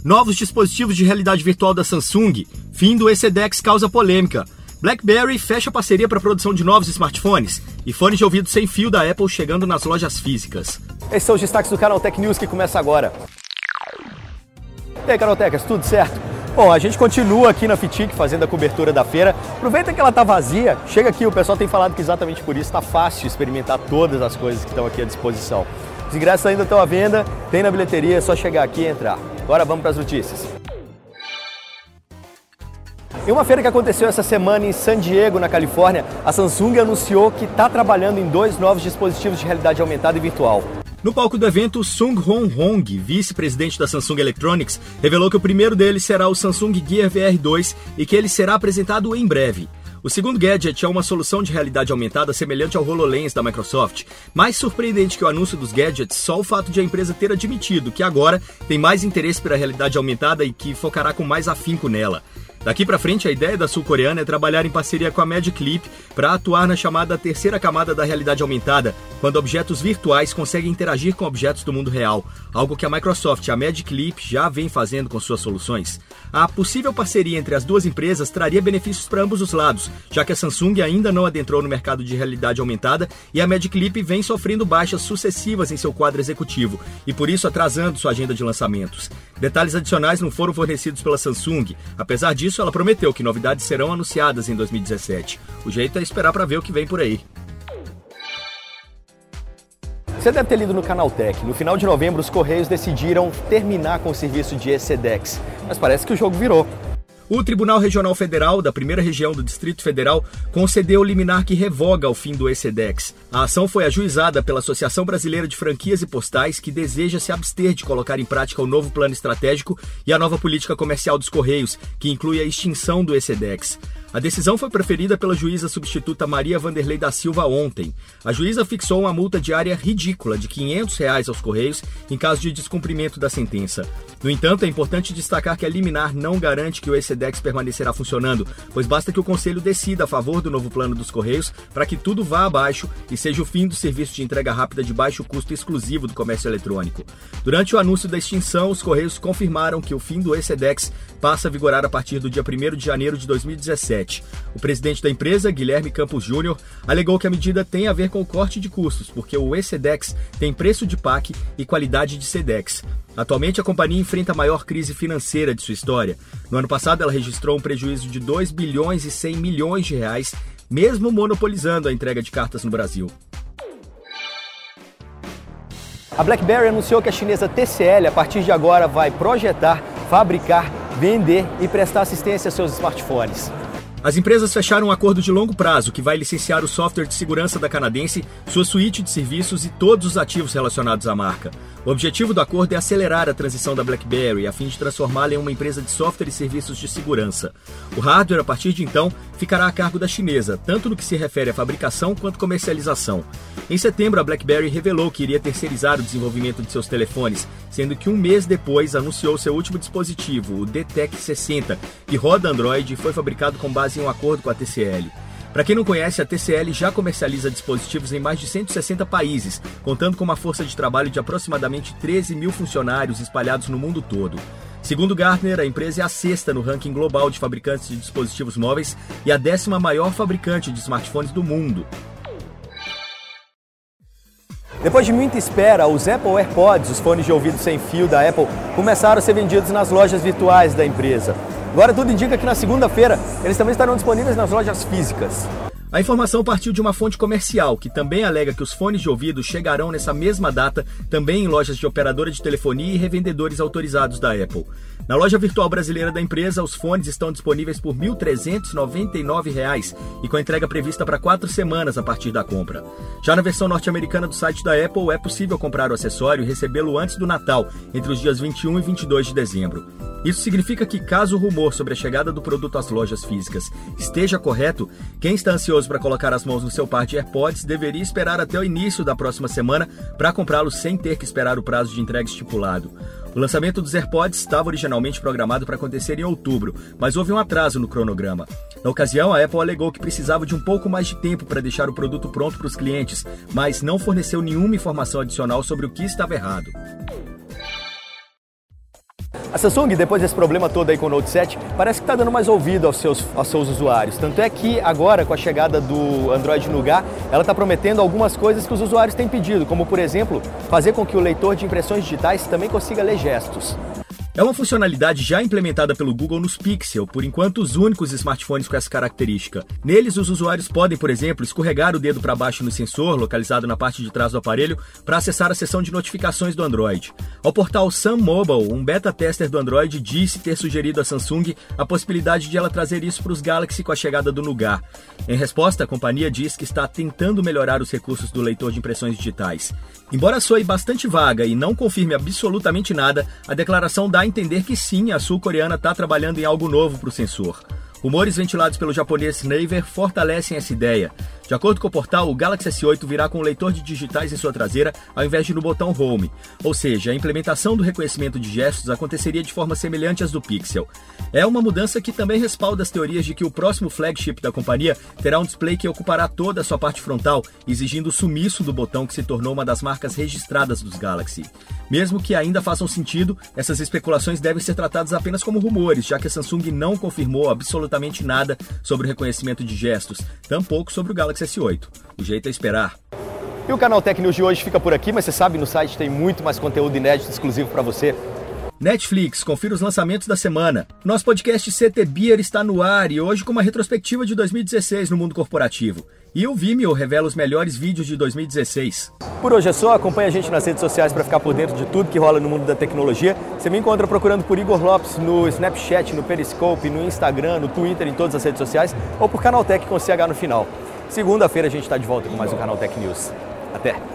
Novos dispositivos de realidade virtual da Samsung. Fim do ECDX causa polêmica. BlackBerry fecha parceria para a produção de novos smartphones. E fones de ouvido sem fio da Apple chegando nas lojas físicas. Esses são os destaques do Canaltech News que começa agora. E aí, Canaltechers, tudo certo? Bom, a gente continua aqui na FITIC fazendo a cobertura da feira. Aproveita que ela está vazia, chega aqui, o pessoal tem falado que exatamente por isso está fácil experimentar todas as coisas que estão aqui à disposição. Os ingressos ainda estão à venda, tem na bilheteria, é só chegar aqui e entrar. Agora vamos para as notícias. Em uma feira que aconteceu essa semana em San Diego, na Califórnia, a Samsung anunciou que está trabalhando em 2 novos dispositivos de realidade aumentada e virtual. No palco do evento, Sung-Hong Hong, vice-presidente da Samsung Electronics, revelou que o primeiro deles será o Samsung Gear VR2 e que ele será apresentado em breve. O segundo gadget é uma solução de realidade aumentada semelhante ao HoloLens da Microsoft. Mais surpreendente que o anúncio dos gadgets, só o fato de a empresa ter admitido que agora tem mais interesse pela realidade aumentada e que focará com mais afinco nela. Daqui para frente, a ideia da sul-coreana é trabalhar em parceria com a Magic Leap para atuar na chamada terceira camada da realidade aumentada, quando objetos virtuais conseguem interagir com objetos do mundo real, algo que a Microsoft e a Magic Leap já vem fazendo com suas soluções. A possível parceria entre as duas empresas traria benefícios para ambos os lados, já que a Samsung ainda não adentrou no mercado de realidade aumentada e a Magic Leap vem sofrendo baixas sucessivas em seu quadro executivo e por isso atrasando sua agenda de lançamentos. Detalhes adicionais não foram fornecidos pela Samsung. Apesar disso, ela prometeu que novidades serão anunciadas em 2017. O jeito é esperar para ver o que vem por aí. Você deve ter lido no Canaltech. No final de novembro, os Correios decidiram terminar com o serviço de ECDX. Mas parece que o jogo virou. O Tribunal Regional Federal da Primeira Região do Distrito Federal concedeu liminar que revoga o fim do ECDX. A ação foi ajuizada pela Associação Brasileira de Franquias e Postais, que deseja se abster de colocar em prática o novo plano estratégico e a nova política comercial dos Correios, que inclui a extinção do ECDX. A decisão foi proferida pela juíza substituta Maria Vanderlei da Silva ontem. A juíza fixou uma multa diária ridícula de R$ 500 aos Correios em caso de descumprimento da sentença. No entanto, é importante destacar que a liminar não garante que o ECDX permanecerá funcionando, pois basta que o Conselho decida a favor do novo plano dos Correios para que tudo vá abaixo e seja o fim do serviço de entrega rápida de baixo custo exclusivo do comércio eletrônico. Durante o anúncio da extinção, os Correios confirmaram que o fim do ECDX passa a vigorar a partir do dia 1º de janeiro de 2017. O presidente da empresa, Guilherme Campos Júnior, alegou que a medida tem a ver com o corte de custos, porque o ECDX tem preço de PAC e qualidade de SEDEX. Atualmente, a companhia enfrenta a maior crise financeira de sua história. No ano passado, ela registrou um prejuízo de 2 bilhões e 100 milhões de reais, mesmo monopolizando a entrega de cartas no Brasil. A BlackBerry anunciou que a chinesa TCL, a partir de agora, vai projetar, fabricar, vender e prestar assistência a seus smartphones. As empresas fecharam um acordo de longo prazo que vai licenciar o software de segurança da canadense, sua suíte de serviços e todos os ativos relacionados à marca. O objetivo do acordo é acelerar a transição da BlackBerry a fim de transformá-la em uma empresa de software e serviços de segurança. O hardware, a partir de então, ficará a cargo da chinesa, tanto no que se refere à fabricação quanto comercialização. Em setembro, a BlackBerry revelou que iria terceirizar o desenvolvimento de seus telefones, sendo que um mês depois anunciou seu último dispositivo, o DTEC 60, que roda Android e foi fabricado com base em um acordo com a TCL. Para quem não conhece, a TCL já comercializa dispositivos em mais de 160 países, contando com uma força de trabalho de aproximadamente 13 mil funcionários espalhados no mundo todo. Segundo Gartner, a empresa é a 6ª no ranking global de fabricantes de dispositivos móveis e a 10ª maior fabricante de smartphones do mundo. Depois de muita espera, os Apple AirPods, os fones de ouvido sem fio da Apple, começaram a ser vendidos nas lojas virtuais da empresa. Agora tudo indica que na segunda-feira eles também estarão disponíveis nas lojas físicas. A informação partiu de uma fonte comercial, que também alega que os fones de ouvido chegarão nessa mesma data também em lojas de operadora de telefonia e revendedores autorizados da Apple. Na loja virtual brasileira da empresa, os fones estão disponíveis por R$ 1.399 e com a entrega prevista para 4 semanas a partir da compra. Já na versão norte-americana do site da Apple, é possível comprar o acessório e recebê-lo antes do Natal, entre os dias 21 e 22 de dezembro. Isso significa que, caso o rumor sobre a chegada do produto às lojas físicas esteja correto, quem está ansioso para colocar as mãos no seu par de AirPods deveria esperar até o início da próxima semana para comprá-los sem ter que esperar o prazo de entrega estipulado. O lançamento dos AirPods estava originalmente programado para acontecer em outubro, mas houve um atraso no cronograma. Na ocasião, a Apple alegou que precisava de um pouco mais de tempo para deixar o produto pronto para os clientes, mas não forneceu nenhuma informação adicional sobre o que estava errado. A Samsung, depois desse problema todo aí com o Note 7, parece que está dando mais ouvido aos seus usuários. Tanto é que agora, com a chegada do Android Nougat, ela está prometendo algumas coisas que os usuários têm pedido, como, por exemplo, fazer com que o leitor de impressões digitais também consiga ler gestos. É uma funcionalidade já implementada pelo Google nos Pixel, por enquanto os únicos smartphones com essa característica. Neles, os usuários podem, por exemplo, escorregar o dedo para baixo no sensor, localizado na parte de trás do aparelho, para acessar a seção de notificações do Android. Ao portal Sun Mobile, um beta tester do Android disse ter sugerido à Samsung a possibilidade de ela trazer isso para os Galaxy com a chegada do Nougat. Em resposta, a companhia diz que está tentando melhorar os recursos do leitor de impressões digitais. Embora soe bastante vaga e não confirme absolutamente nada, a declaração dá a entender que sim, a sul-coreana está trabalhando em algo novo para o sensor. Rumores ventilados pelo japonês Naver fortalecem essa ideia. De acordo com o portal, o Galaxy S8 virá com um leitor de digitais em sua traseira ao invés de no botão Home. Ou seja, a implementação do reconhecimento de gestos aconteceria de forma semelhante às do Pixel. É uma mudança que também respalda as teorias de que o próximo flagship da companhia terá um display que ocupará toda a sua parte frontal, exigindo o sumiço do botão que se tornou uma das marcas registradas dos Galaxy. Mesmo que ainda façam sentido, essas especulações devem ser tratadas apenas como rumores, já que a Samsung não confirmou absolutamente nada sobre o reconhecimento de gestos, tampouco sobre o Galaxy S8. O jeito é esperar. E o canal Tech News de hoje fica por aqui, mas você sabe, no site tem muito mais conteúdo inédito exclusivo para você. Netflix, confira os lançamentos da semana. Nosso podcast CT Beer está no ar e hoje com uma retrospectiva de 2016 no mundo corporativo. E o Vimeo revela os melhores vídeos de 2016. Por hoje é só, acompanhe a gente nas redes sociais para ficar por dentro de tudo que rola no mundo da tecnologia. Você me encontra procurando por Igor Lopes no Snapchat, no Periscope, no Instagram, no Twitter, em todas as redes sociais, ou por Canaltech com CH no final. Segunda-feira a gente está de volta com mais um Canaltech News. Até!